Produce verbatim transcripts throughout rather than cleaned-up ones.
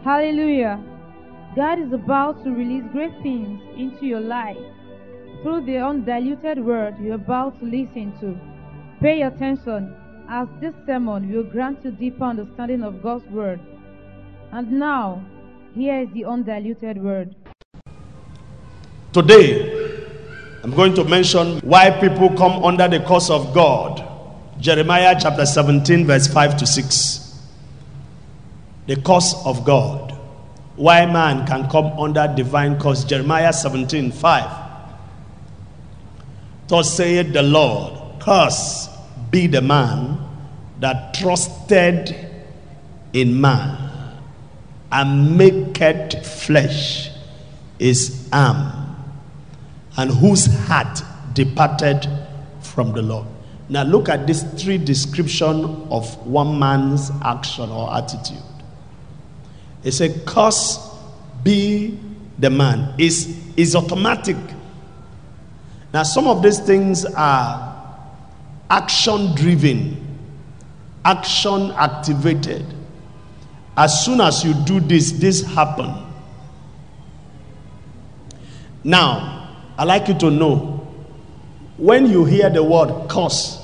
Hallelujah. God is about to release great things into your life through the undiluted word you're about to listen to. Pay attention, as this sermon will grant you deeper understanding of God's word. And now, here is the undiluted word. Today, I'm going to mention why people come under the curse of God. Jeremiah chapter seventeen, verse five to six. The curse of God. Why man can come under divine curse. Jeremiah seventeen, five. Thus saith the Lord, curse be the man that trusted in man, and maketh flesh his arm, and whose heart departed from the Lord. Now look at these three descriptions of one man's action or attitude. It says, curse be the man. It's, it's automatic. Now some of these things are action driven, action activated. As soon as you do this, this happen. Now, I'd like you to know, when you hear the word curse,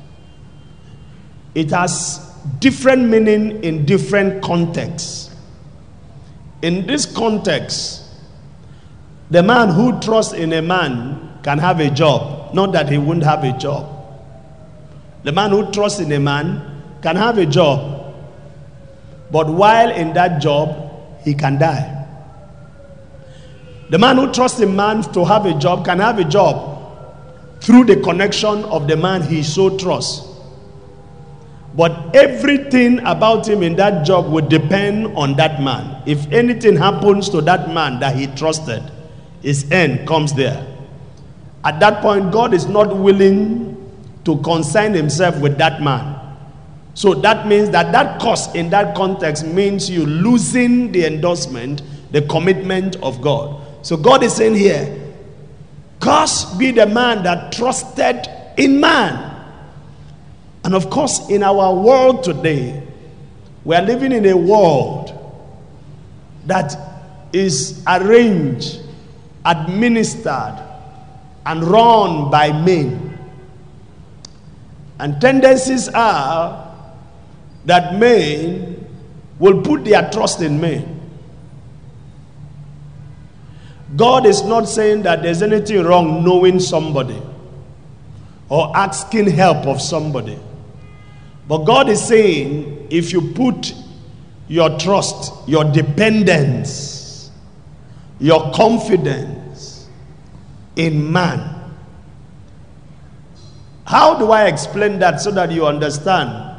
it has different meaning in different contexts. In this context, the man who trusts in a man can have a job, not that he wouldn't have a job. The man who trusts in a man can have a job, but while in that job, he can die. The man who trusts in man to have a job can have a job through the connection of the man he so trusts. But everything about him in that job would depend on that man. If anything happens to that man that he trusted, his end comes there. At that point, God is not willing to concern himself with that man. So that means that that curse in that context means you losing the endorsement, the commitment of God. So God is saying here, cursed be the man that trusted in man. And of course, in our world today, we are living in a world that is arranged, administered, and run by men. And tendencies are that men will put their trust in men. God is not saying that there's anything wrong knowing somebody or asking help of somebody. But God is saying, if you put your trust, your dependence, your confidence in man. How do I explain that so that you understand?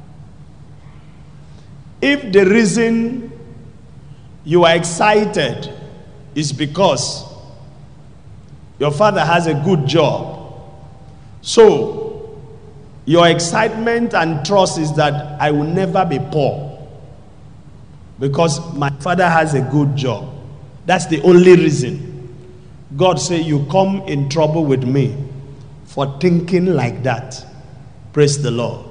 If the reason you are excited is because your father has a good job, so your excitement and trust is that I will never be poor because my father has a good job. That's the only reason. God said, you come in trouble with me for thinking like that. Praise the Lord.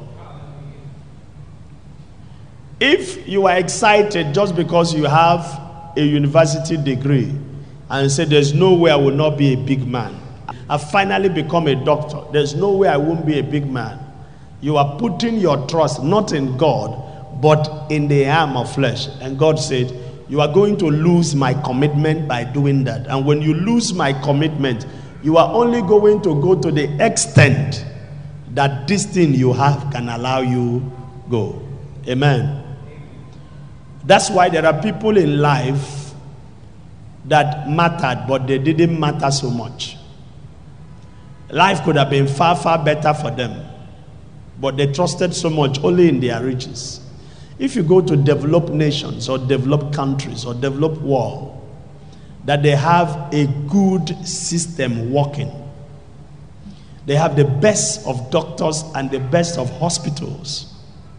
If you are excited just because you have a university degree and say there's no way I will not be a big man, I've finally become a doctor, there's no way I won't be a big man, you are putting your trust not in God but in the arm of flesh. And God said, you are going to lose my commitment by doing that. And when you lose my commitment, you are only going to go to the extent that this thing you have can allow you go. Amen. That's why there are people in life that mattered, but they didn't matter so much. Life could have been far, far better for them, but they trusted so much only in their riches. If you go to developed nations or developed countries or developed world, that they have a good system working. They have the best of doctors and the best of hospitals.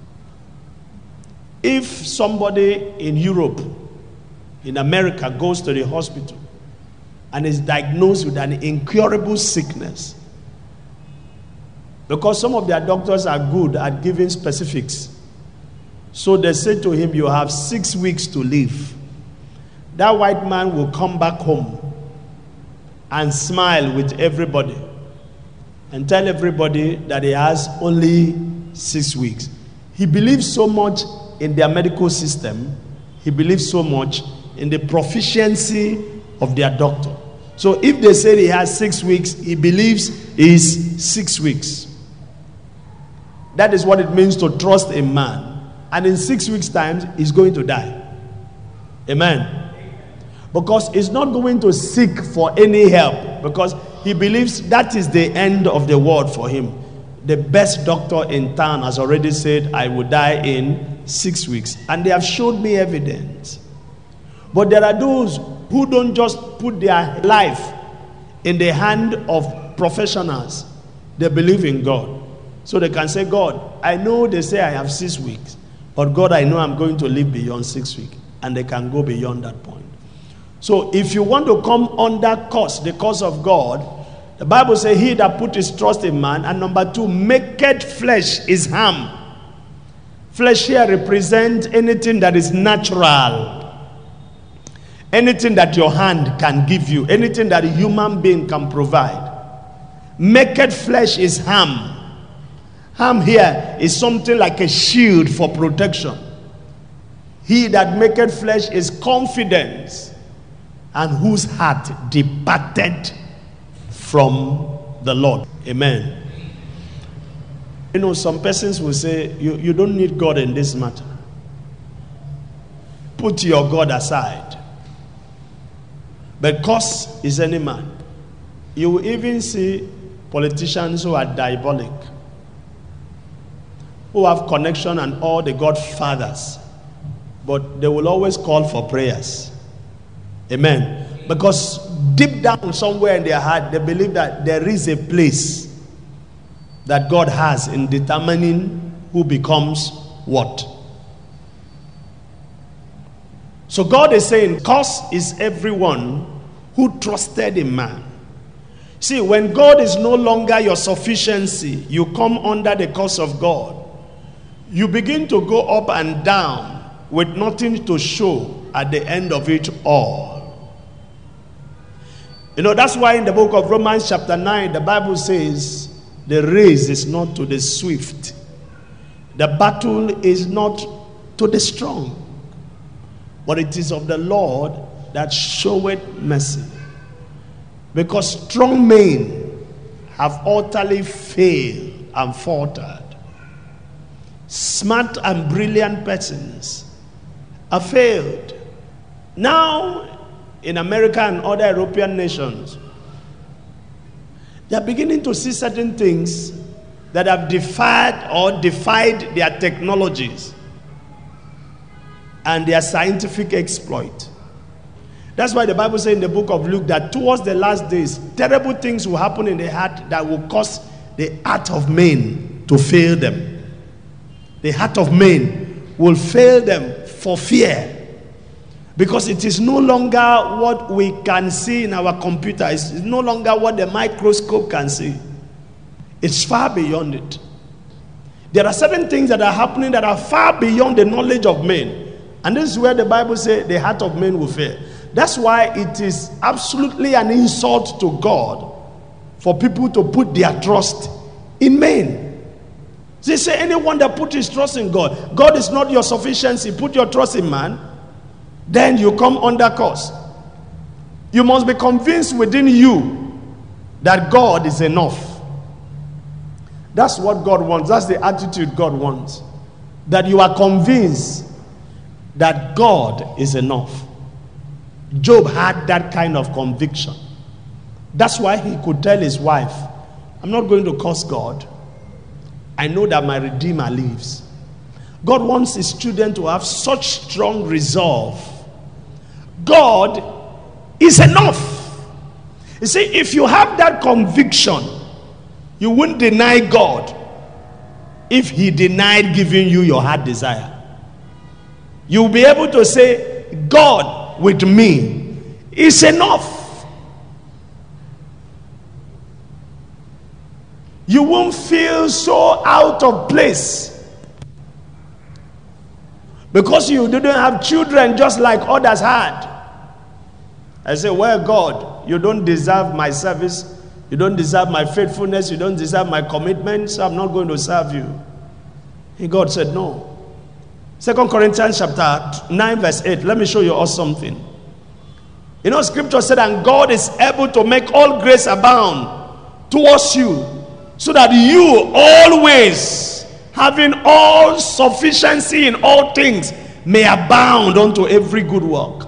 If somebody in Europe, in America, goes to the hospital and is diagnosed with an incurable sickness, because some of their doctors are good at giving specifics, So they said to him, you have six weeks to live. That white man will come back home and smile with everybody and tell everybody that he has only six weeks. He believes so much in their medical system. He believes so much in the proficiency of their doctor. So if they say he has six weeks, he believes is six weeks. That is what it means to trust a man. And in six weeks' time, he's going to die. Amen. Because he's not going to seek for any help, because he believes that is the end of the world for him. The best doctor in town has already said, I will die in six weeks. And they have showed me evidence. But there are those who don't just put their life in the hand of professionals. They believe in God. So they can say, God, I know they say I have six weeks. But God, I know I'm going to live beyond six weeks. And they can go beyond that point. So if you want to come under curse, the curse of God, the Bible says, he that put his trust in man, and number two, maketh flesh his harm. Flesh here represents anything that is natural. Anything that your hand can give you. Anything that a human being can provide. Maketh flesh his harm. Harm here is something like a shield for protection. He that maketh flesh is confidence, and whose heart departed from the Lord. Amen. You know, some persons will say, you, you don't need God in this matter. Put your God aside. Because is any man. You will even see politicians who are diabolic, who have connection and all the godfathers, but they will always call for prayers. Amen. Because deep down somewhere in their heart, they believe that there is a place that God has in determining who becomes what. So God is saying, cursed is everyone who trusted in man. See, when God is no longer your sufficiency, you come under the curse of God. You begin to go up and down with nothing to show at the end of it all. You know, that's why in the book of Romans chapter nine, the Bible says, the race is not to the swift. The battle is not to the strong. But it is of the Lord that showeth mercy. Because strong men have utterly failed and faltered. Smart and brilliant persons have failed. Now, in America and other European nations, they are beginning to see certain things that have defied or defied their technologies and their scientific exploit. That's why the Bible says in the book of Luke that towards the last days, terrible things will happen in the heart that will cause the heart of men to fail them. The heart of men will fail them for fear. Because it is no longer what we can see in our computer. It's no longer what the microscope can see. It's far beyond it. There are certain things that are happening that are far beyond the knowledge of men. And this is where the Bible says the heart of men will fail. That's why it is absolutely an insult to God for people to put their trust in men. They say anyone that puts his trust in God, God is not your sufficiency. Put your trust in man. Then you come under curse. You must be convinced within you that God is enough. That's what God wants. That's the attitude God wants. That you are convinced that God is enough. Job had that kind of conviction. That's why he could tell his wife, I'm not going to curse God. I know that my Redeemer lives. God wants his children to have such strong resolve. God is enough. You see, if you have that conviction, you wouldn't deny God if he denied giving you your heart desire. You'll be able to say, God with me is enough. You won't feel so out of place Because you didn't have children just like others had. I say, well, God, you don't deserve my service. You don't deserve my faithfulness. You don't deserve my commitment. So I'm not going to serve you. And God said, no. Second Corinthians chapter nine verse eight. Let me show you all something. You know, scripture said, and God is able to make all grace abound towards you, so that you always, having all sufficiency in all things, may abound unto every good work.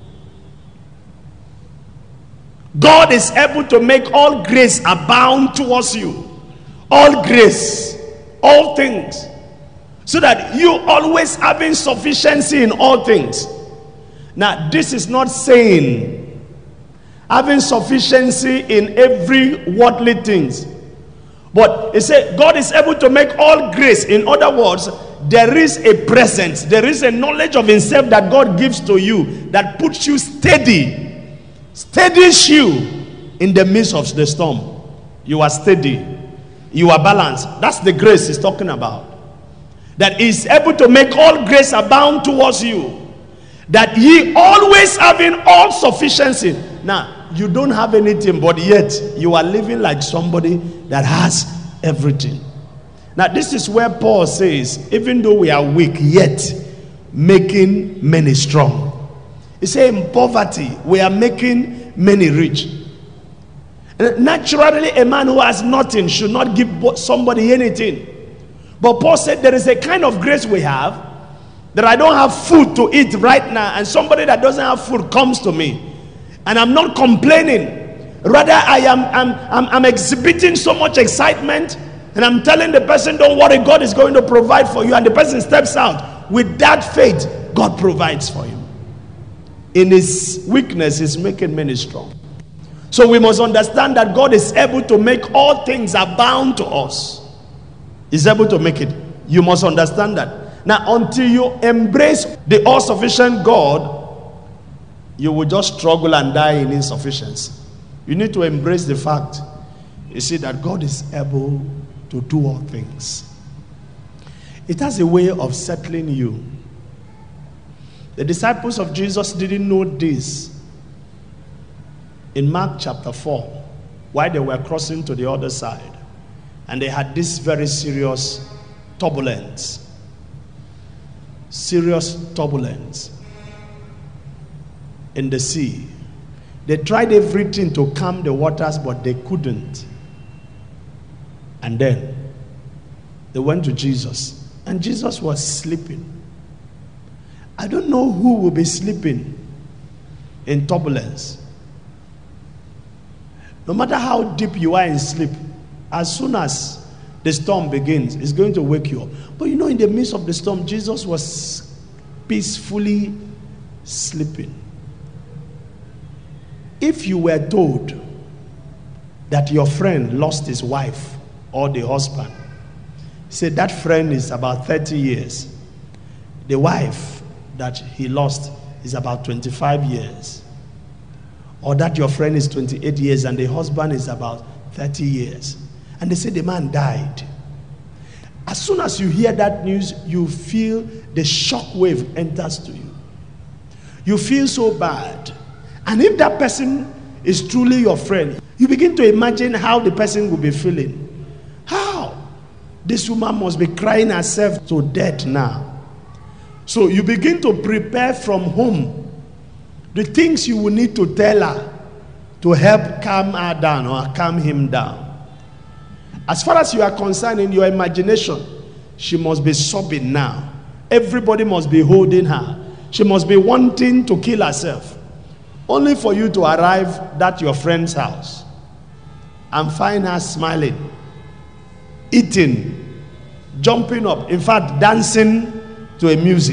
God is able to make all grace abound towards you. All grace, all things, so that you always having sufficiency in all things. Now, this is not saying having sufficiency in every worldly things, but it says God is able to make all grace. In other words, there is a presence, there is a knowledge of himself that God gives to you that puts you steady, steadies you in the midst of the storm. You are steady, you are balanced. That's the grace he's talking about. That is able to make all grace abound towards you, that ye always having all sufficiency. Now, you don't have anything, but yet you are living like somebody that has everything. Now, this is where Paul says, even though we are weak, yet making many strong. He says, in poverty, we are making many rich. Naturally, a man who has nothing should not give somebody anything. But Paul said there is a kind of grace we have, that I don't have food to eat right now, and somebody that doesn't have food comes to me, and I'm not complaining. Rather, I am I'm, I'm, I'm exhibiting so much excitement, and I'm telling the person, don't worry, God is going to provide for you. And the person steps out. With that faith, God provides for you. In his weakness, he's making many strong. So we must understand that God is able to make all things abound to us. He's able to make it. You must understand that. Now, until you embrace the all-sufficient God, you will just struggle and die in insufficiency. You need to embrace the fact, you see, that God is able to do all things. It has a way of settling you. The disciples of Jesus didn't know this in Mark chapter four, while they were crossing to the other side, and they had this very serious turbulence. Serious turbulence in the sea. They tried everything to calm the waters, but they couldn't. And then they went to Jesus, and Jesus was sleeping. I don't know who will be sleeping in turbulence. No matter how deep you are in sleep, as soon as the storm begins, it's going to wake you up. But you know, in the midst of the storm, Jesus was peacefully sleeping. If you were told that your friend lost his wife or the husband, say that friend is about thirty years. The wife that he lost is about twenty-five years. Or that your friend is twenty-eight years and the husband is about thirty years. And they say the man died. As soon as you hear that news, you feel the shock wave enters to you. You feel so bad. And if that person is truly your friend, you begin to imagine how the person will be feeling. How? This woman must be crying herself to death now. So you begin to prepare from home the things you will need to tell her to help calm her down or calm him down. As far as you are concerned, in your imagination, she must be sobbing now. Everybody must be holding her. She must be wanting to kill herself. Only for you to arrive at your friend's house and find her smiling, eating, jumping up, in fact, dancing to a music.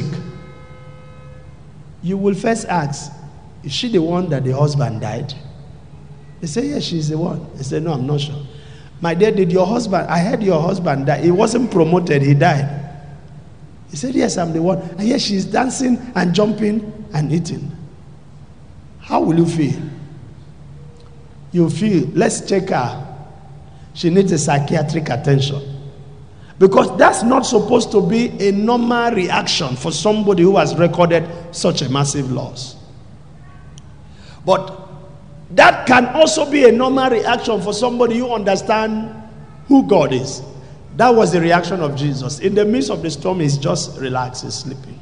You will first ask, is she the one that the husband died? They say, yes, she's the one. They say, no, I'm not sure. My dear, did your husband, I heard your husband died. He wasn't promoted, he died. He said, yes, I'm the one. And yes, she's dancing and jumping and eating. How will you feel? You feel, let's check her. She needs a psychiatric attention. Because that's not supposed to be a normal reaction for somebody who has recorded such a massive loss. But that can also be a normal reaction for somebody who understands who God is. That was the reaction of Jesus. In the midst of the storm, he's just relaxed, he's sleeping.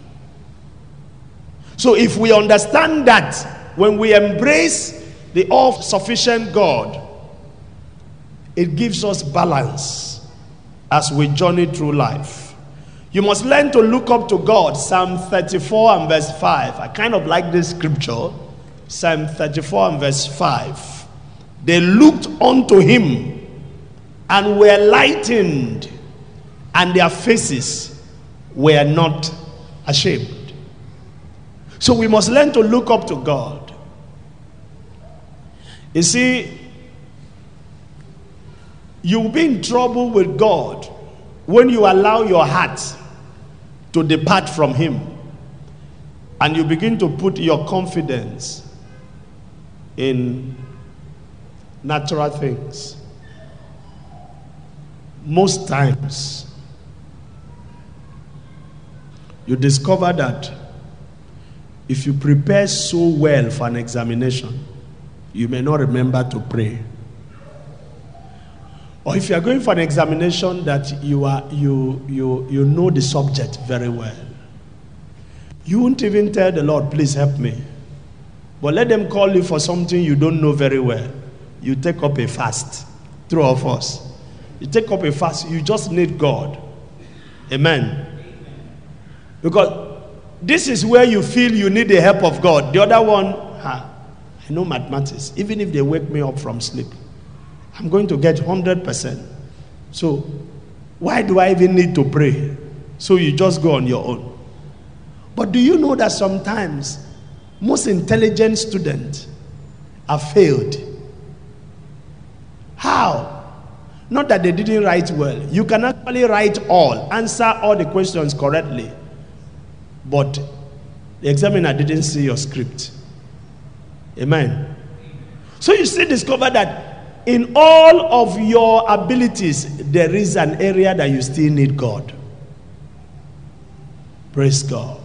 So if we understand that, when we embrace the all-sufficient God, it gives us balance as we journey through life. You must learn to look up to God. Psalm thirty-four and verse five. I kind of like this scripture. Psalm thirty-four and verse five. They looked unto him and were lightened, and their faces were not ashamed. So we must learn to look up to God. You see, you'll be in trouble with God when you allow your heart to depart from him and you begin to put your confidence in natural things. Most times, you discover that if you prepare so well for an examination, you may not remember to pray. Or if you are going for an examination that you are you you you know the subject very well, you won't even tell the Lord, please help me. But let them call you for something you don't know very well. You take up a fast. True of us. You take up a fast, you just need God. Amen. Because this is where you feel you need the help of God. The other one, huh, I know mathematics. Even if they wake me up from sleep, I'm going to get one hundred percent. So, why do I even need to pray? So you just go on your own. But do you know that sometimes most intelligent students have failed? How? Not that they didn't write well. You can actually write all, answer all the questions correctly. But the examiner didn't see your script. Amen. So you still discover that in all of your abilities, there is an area that you still need God. Praise God.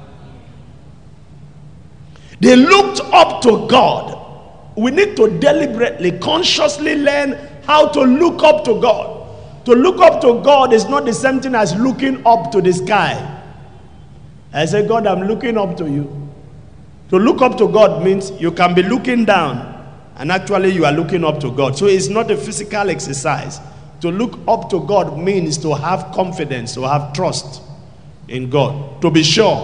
They looked up to God. We need to deliberately, consciously learn how to look up to God. To look up to God is not the same thing as looking up to the sky. I say, God, I'm looking up to you. To look up to God means you can be looking down, and actually you are looking up to God. So it's not a physical exercise. To look up to God means to have confidence, to have trust in God. To be sure,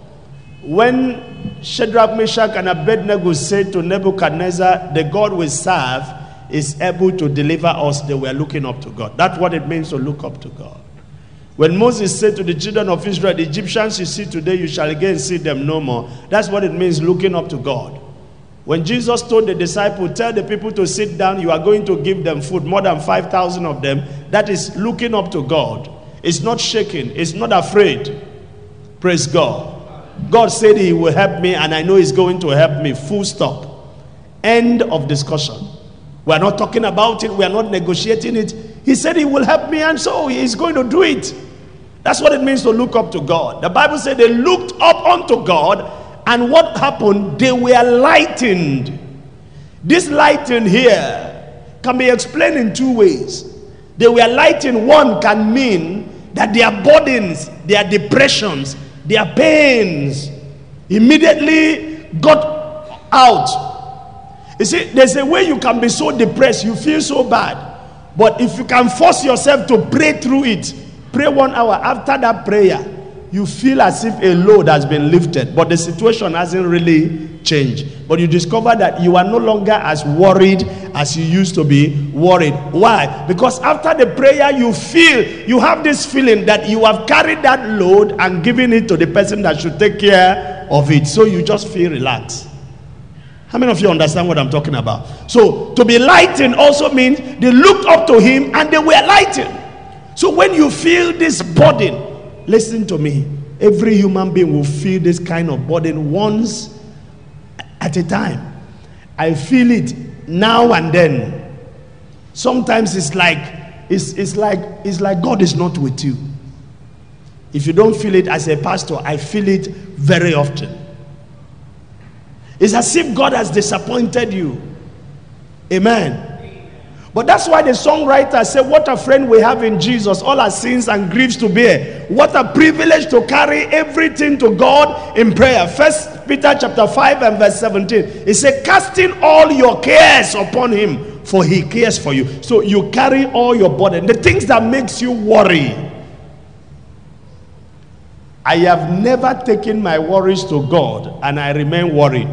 when Shadrach, Meshach, and Abednego said to Nebuchadnezzar, the God we serve is able to deliver us, they were looking up to God. That's what it means to look up to God. When Moses said to the children of Israel, the Egyptians you see today, you shall again see them no more. That's what it means, looking up to God. When Jesus told the disciples, tell the people to sit down, you are going to give them food, more than five thousand of them. That is looking up to God. It's not shaking. It's not afraid. Praise God. God said he will help me, and I know he's going to help me. Full stop. End of discussion. We are not talking about it. We are not negotiating it. He said he will help me, and so he's going to do it. That's what it means to look up to God. The Bible said they looked up unto God, and what happened? They were lightened. This lightened here can be explained in two ways. They were lightened. One can mean that their burdens, their depressions, their pains immediately got out. You see, there's a way you can be so depressed, you feel so bad. But if you can force yourself to pray through it, pray one hour. After that prayer, you feel as if a load has been lifted, but the situation hasn't really changed. But you discover that you are no longer as worried as you used to be worried. Why? Because after the prayer, you feel, you have this feeling that you have carried that load and given it to the person that should take care of it. So you just feel relaxed. How many of you understand what I'm talking about? So to be lightened also means they looked up to him and they were lightened. So when you feel this burden, listen to me. Every human being will feel this kind of burden once at a time. I feel it now and then. Sometimes it's like it's, it's, like, it's like God is not with you. If you don't feel it as a pastor, I feel it very often. It's as if God has disappointed you. Amen. But that's why the songwriter said, what a friend we have in Jesus, all our sins and griefs to bear. What a privilege to carry everything to God in prayer. First Peter chapter five and verse seventeen. It said, casting all your cares upon him, for he cares for you. So you carry all your burden, the things that makes you worry. I have never taken my worries to God and I remain worried.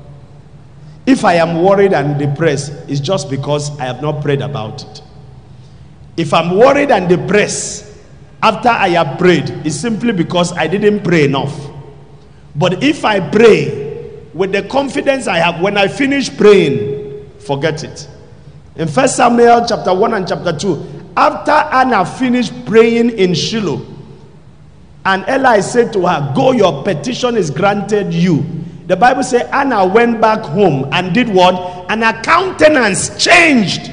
If I am worried and depressed, it's just because I have not prayed about it. If I'm worried and depressed after I have prayed, it's simply because I didn't pray enough. But if I pray with the confidence I have, when I finish praying, forget it. In First Samuel chapter one and chapter two, after Anna finished praying in Shiloh, and Eli said to her, go, your petition is granted you. The Bible says Anna went back home and did what? And her countenance changed.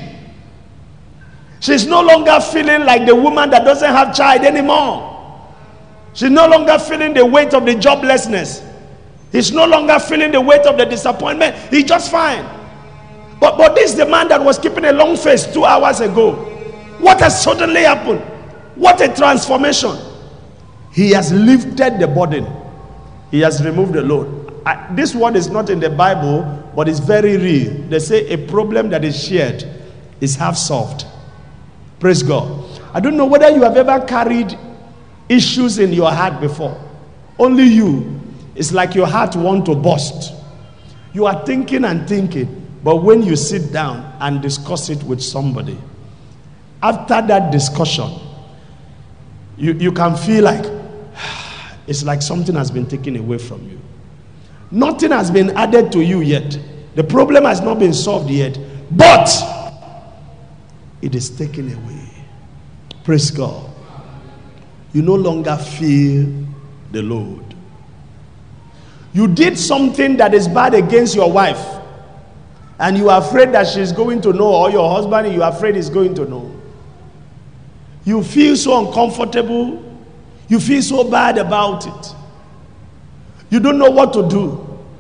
She's no longer feeling like the woman that doesn't have child anymore. She's no longer feeling the weight of the joblessness. He's no longer feeling the weight of the disappointment. He's just fine. But, but this is the man that was keeping a long face two hours ago. What has suddenly happened? What a transformation. He has lifted the burden. He has removed the load. I, this word is not in the Bible, but it's very real. They say a problem that is shared is half solved. Praise God. I don't know whether you have ever carried issues in your heart before. Only you. It's like your heart wants to burst. You are thinking and thinking, but when you sit down and discuss it with somebody, after that discussion, you, you can feel like it's like something has been taken away from you. Nothing has been added to you yet. The problem has not been solved yet, but it is taken away. Praise God. You no longer feel the load. You did something that is bad against your wife, and you are afraid that she's going to know, or your husband, you are afraid he's going to know. You feel so uncomfortable. You feel so bad about it. You don't know what to do.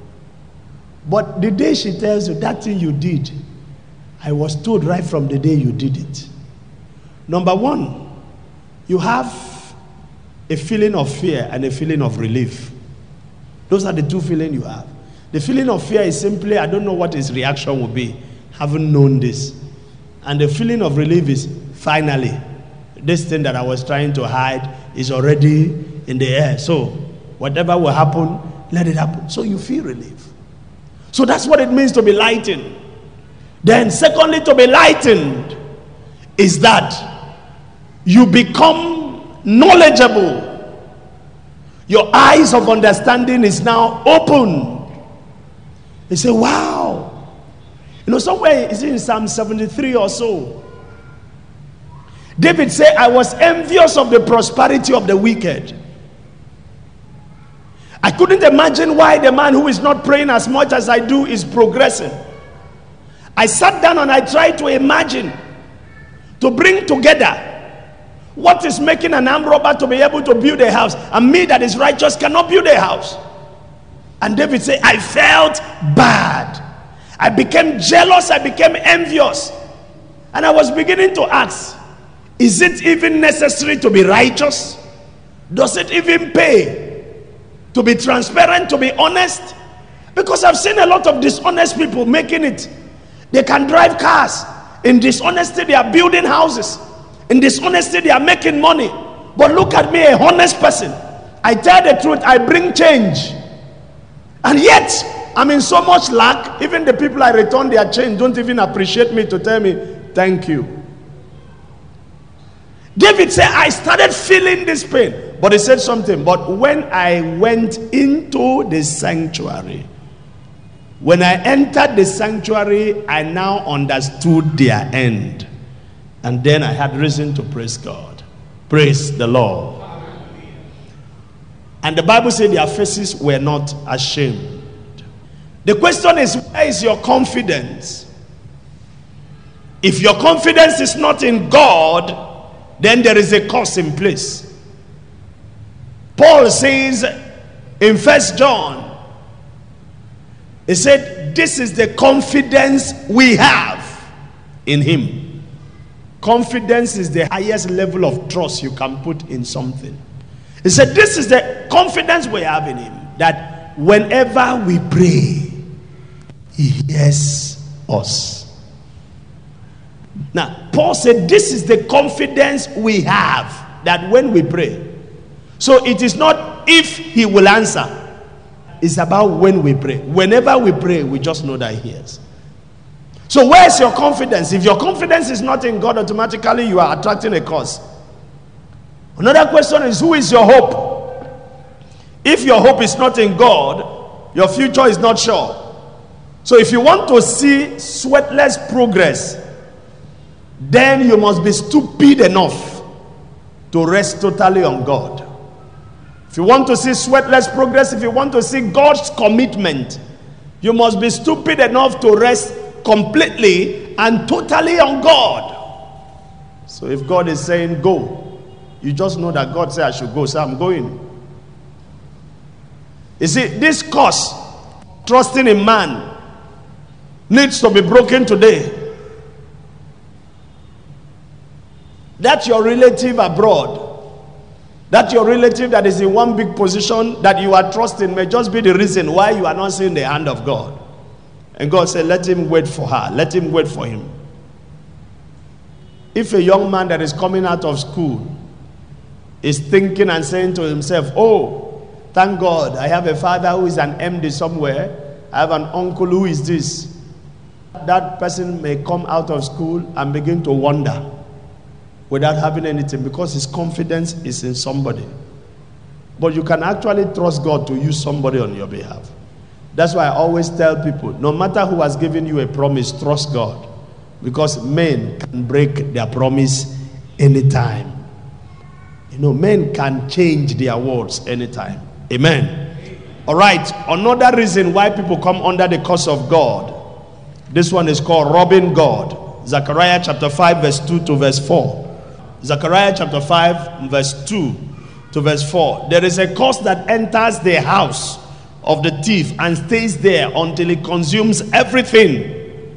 But the day she tells you that thing you did, I was told right from the day you did it. Number one, you have a feeling of fear and a feeling of relief. Those are the two feelings you have. The feeling of fear is simply, I don't know what his reaction will be, haven't known this. And the feeling of relief is, finally, this thing that I was trying to hide is already in the air. So whatever will happen, let it happen. So you feel relief. So that's what it means to be lightened. Then secondly, to be lightened is that you become knowledgeable. Your eyes of understanding is now open. You say, wow. You know, somewhere it's in Psalm seventy-three or so. David said, I was envious of the prosperity of the wicked. I couldn't imagine why the man who is not praying as much as I do is progressing. I sat down and I tried to imagine, to bring together what is making an armed robber to be able to build a house, and me that is righteous cannot build a house. And David said, I felt bad. I became jealous. I became envious. And I was beginning to ask, is it even necessary to be righteous? Does it even pay to be transparent, to be honest? Because I've seen a lot of dishonest people making it. They can drive cars. In dishonesty, they are building houses. In dishonesty, they are making money. But look at me, a honest person. I tell the truth, I bring change. And yet, I'm in so much lack. Even the people I return their change don't even appreciate me to tell me, thank you. David said, I started feeling this pain. But he said something. But when I went into the sanctuary, when I entered the sanctuary, I now understood their end. And then I had reason to praise God. Praise the Lord. And the Bible said their faces were not ashamed. The question is, where is your confidence? If your confidence is not in God, then there is a curse in place. Paul says in First John, he said, this is the confidence we have in him. Confidence is the highest level of trust you can put in something. He said, this is the confidence we have in him, that whenever we pray, he hears us. Now, Paul said, this is the confidence we have, that when we pray. So it is not if he will answer. It's about when we pray. Whenever we pray, we just know that he hears. So where's your confidence? If your confidence is not in God, automatically you are attracting a curse. Another question is, who is your hope? If your hope is not in God, your future is not sure. So if you want to see sweatless progress, then you must be stupid enough to rest totally on God. If you want to see sweatless progress, if you want to see God's commitment, you must be stupid enough to rest completely and totally on God. So if God is saying go, you just know that God said I should go, so I'm going. You see, this curse, trusting in man, needs to be broken today. That your relative abroad, that your relative that is in one big position that you are trusting, may just be the reason why you are not seeing the hand of God. And God said, let him wait for her. Let him wait for him. If a young man that is coming out of school is thinking and saying to himself, oh, thank God, I have a father who is an M D somewhere. I have an uncle who is this. That person may come out of school and begin to wonder without having anything, because his confidence is in somebody. But you can actually trust God to use somebody on your behalf. That's why I always tell people, no matter who has given you a promise, trust God. Because men can break their promise anytime. You know, men can change their words anytime. Amen. All right, another reason why people come under the curse of God, this one is called robbing God. Zechariah chapter five verse two to verse four. Zechariah chapter five verse two to verse four. There is a curse that enters the house of the thief and stays there until it consumes everything.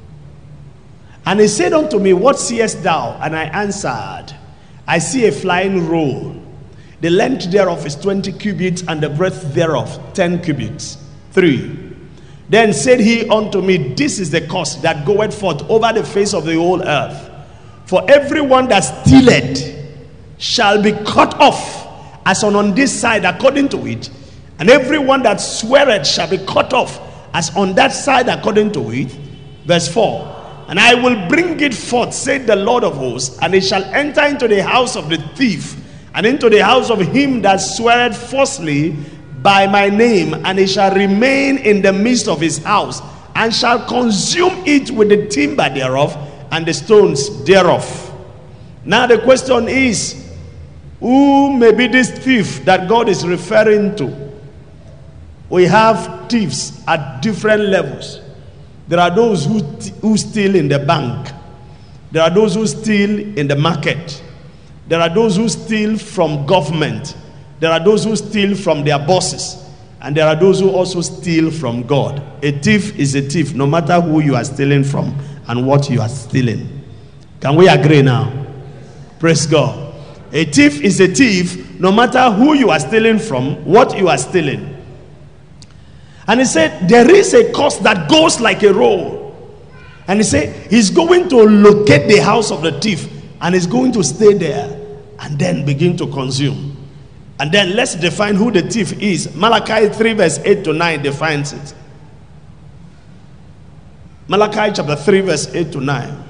And he said unto me, what seest thou? And I answered, I see a flying roll. The length thereof is twenty cubits, and the breadth thereof ten cubits. Three. Then said he unto me, this is the curse that goeth forth over the face of the whole earth. For everyone that stealeth shall be cut off, as on on this side according to it. And everyone that sweareth shall be cut off, as on that side according to it. Verse four. And I will bring it forth, said the Lord of hosts, and it shall enter into the house of the thief, and into the house of him that sweareth falsely by my name, and it shall remain in the midst of his house, and shall consume it with the timber thereof, and the stones thereof. Now the question is, who may be this thief that God is referring to? We have thieves at different levels. There are those who, who steal in the bank. There are those who steal in the market. There are those who steal from government. There are those who steal from their bosses. And there are those who also steal from God. A thief is a thief, no matter who you are stealing from and what you are stealing. Can we agree now? Praise God. A thief is a thief, no matter who you are stealing from, what you are stealing. And he said, there is a curse that goes like a roll. And he said, he's going to locate the house of the thief, and he's going to stay there and then begin to consume. And then let's define who the thief is. Malachi three verse eight to nine defines it. Malachi chapter three verse eight to nine.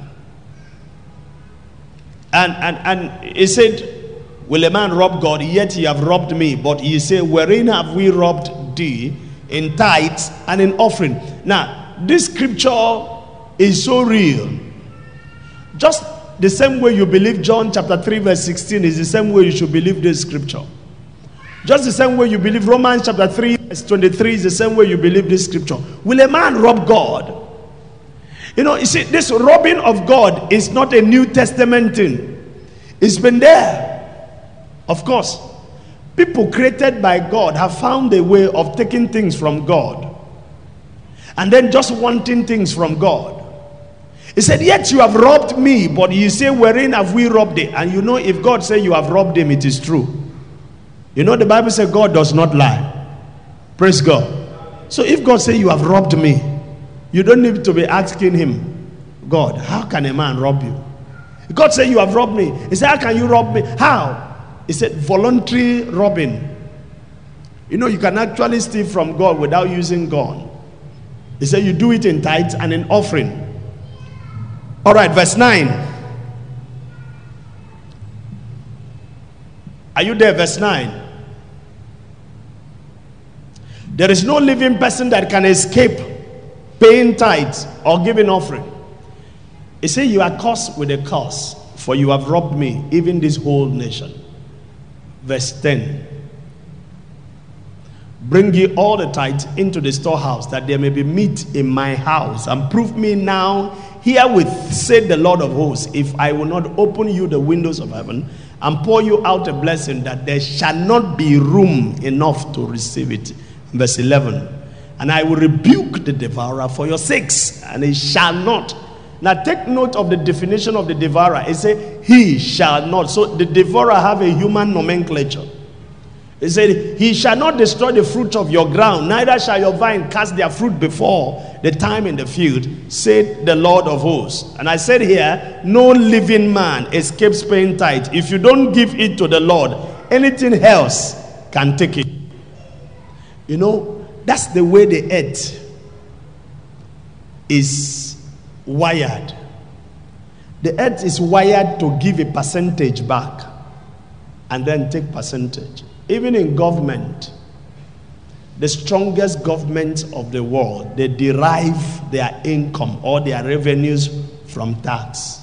And, and, and he said, will a man rob God? Yet ye have robbed me. But ye say, wherein have we robbed thee? In tithes and in offering. Now, this scripture is so real. Just the same way you believe John chapter three verse sixteen is the same way you should believe this scripture. Just the same way you believe Romans chapter three verse twenty-three is the same way you believe this scripture. Will a man rob God? You know, you see, this robbing of God is not a New Testament thing. It's been there. Of course, people created by God have found a way of taking things from God and then just wanting things from God. He said, yet you have robbed me, but you say, wherein have we robbed it? And you know, if God say you have robbed him, it is true. You know, the Bible says God does not lie. Praise God. So if God say you have robbed me, you don't need to be asking him, God, how can a man rob you? God said you have robbed me. He said, how can you rob me? How? He said, voluntary robbing. You know, you can actually steal from God without using gun. He said you do it in tithes and in offering. All right, verse nine. Are you there? Verse nine. There is no living person that can escape paying tithes or giving offering. He said, you are cursed with a curse, for you have robbed me, even this whole nation. Verse ten. Bring ye all the tithes into the storehouse, that there may be meat in my house, and prove me now herewith, said the Lord of hosts, if I will not open you the windows of heaven and pour you out a blessing, that there shall not be room enough to receive it. Verse eleven. And I will rebuke the devourer for your sakes, and he shall not. Now take note of the definition of the devourer. It says he shall not. So the devourer have a human nomenclature. He said, he shall not destroy the fruit of your ground, neither shall your vine cast their fruit before the time in the field, said the Lord of hosts. And I said here, no living man escapes paying tithe. If you don't give it to the Lord, anything else can take it. You know, that's the way the earth is wired. The earth is wired to give a percentage back and then take percentage. Even in government, the strongest governments of the world, they derive their income or their revenues from tax.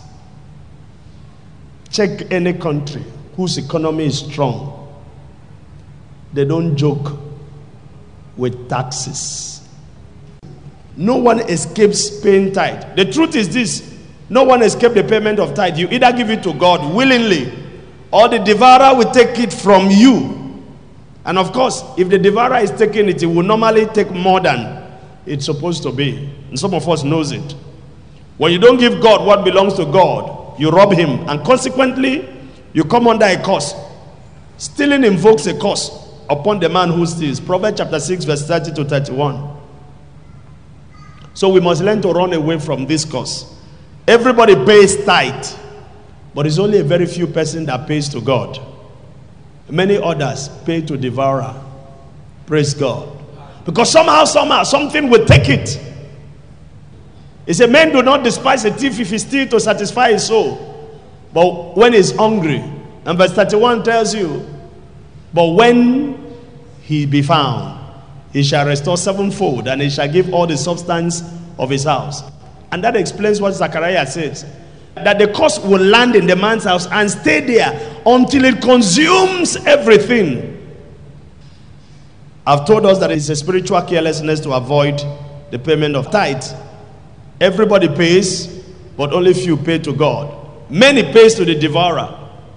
Check any country whose economy is strong. They don't joke with taxes. No one escapes paying tithe. The truth is this: no one escapes the payment of tithe. You either give it to God willingly, or the devourer will take it from you. And of course, if the devourer is taking it, it will normally take more than it's supposed to be. And some of us knows it. When you don't give God what belongs to God, you rob him, and consequently, you come under a curse. Stealing invokes a curse upon the man who steals. Proverbs chapter six, verse thirty to thirty-one. So we must learn to run away from this curse. Everybody pays tithe, but it's only a very few person that pays to God. Many others pay to devourer. Praise God. Because somehow, somehow, something will take it. He said, men do not despise a thief if he steals to satisfy his soul, but when he's hungry. And verse thirty-one tells you, but when he be found, he shall restore sevenfold, and he shall give all the substance of his house. And that explains what Zechariah says, that the curse will land in the man's house and stay there until it consumes everything. I've told us that it's a spiritual carelessness to avoid the payment of tithe. Everybody pays, but only few pay to God. Many pays to the devourer.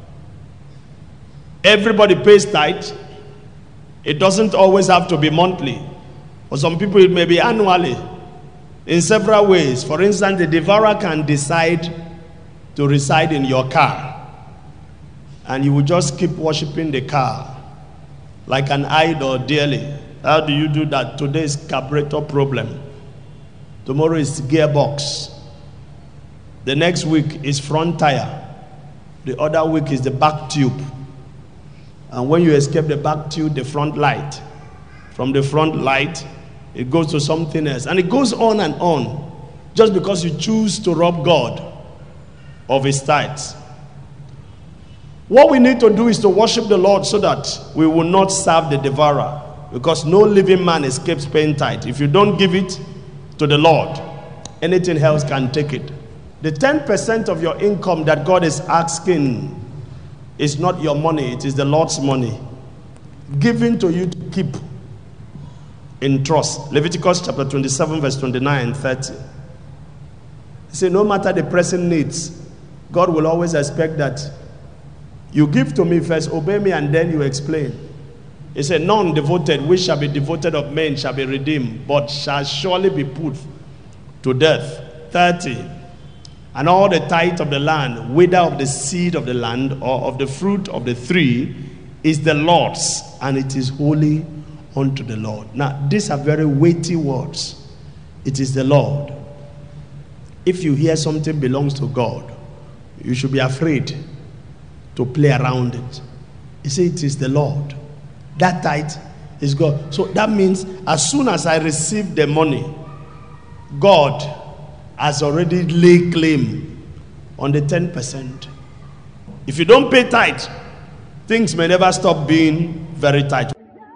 Everybody pays tithe. It doesn't always have to be monthly. For some people, it may be annually. In several ways. For instance, the devourer can decide to reside in your car, and you will just keep worshiping the car like an idol dearly. How do you do that? Today is carburetor problem. Tomorrow is gearbox. The next week is front tire. The other week is the back tube. And when you escape the back tube, the front light. From the front light, it goes to something else. And it goes on and on. Just because you choose to rob God of his tithes. What we need to do is to worship the Lord so that we will not serve the devourer. Because no living man escapes paying tithe. If you don't give it to the Lord, anything else can take it. The ten percent of your income that God is asking is not your money, it is the Lord's money, given to you to keep in trust. Leviticus chapter twenty-seven, verse twenty-nine and thirty. He said, no matter the present needs, God will always expect that you give to me first, obey me, and then you explain. He said, none devoted, which shall be devoted of men, shall be redeemed, but shall surely be put to death. thirty. And all the tithe of the land, whether of the seed of the land or of the fruit of the tree, is the Lord's, and it is holy unto the Lord. Now, these are very weighty words. It is the Lord. If you hear something belongs to God, you should be afraid to play around it. He said it is the Lord. That tithe is God. So that means as soon as I receive the money, God has already laid claim on the ten percent. If you don't pay tithe, things may never stop being very tight.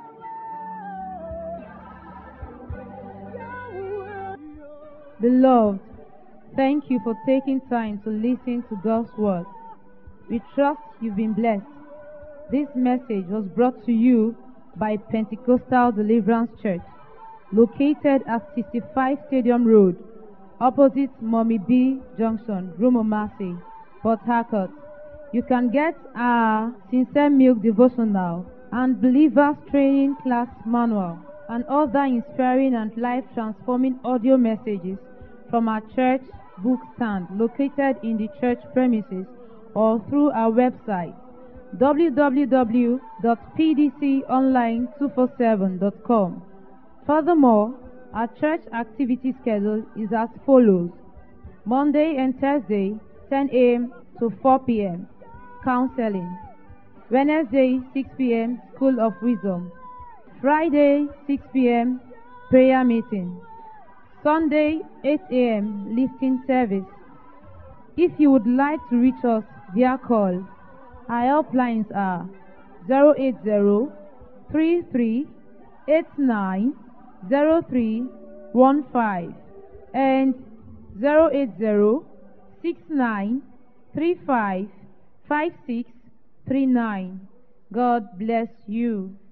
Beloved, thank you for taking time to listen to God's word. We trust you've been blessed. This message was brought to you by Pentecostal Deliverance Church, located at sixty-five Stadium Road, opposite Mommy B Junction, Rumomasi, Port Harcourt. You can get our Sincere Milk Devotional and Believers Training Class Manual and other inspiring and life-transforming audio messages from our church book stand located in the church premises or through our website w w w dot p d c online two forty-seven dot com. Furthermore, our church activity schedule is as follows: Monday and Thursday, ten a m to four p m counseling. Wednesday, six p m School of Wisdom. Friday, six p m prayer meeting. Sunday, eight a m lifting service. If you would like to reach us via call, our helplines are zero eight zero, three three eight nine, zero three one five and zero eight zero, six nine three five, five six three nine. God bless you.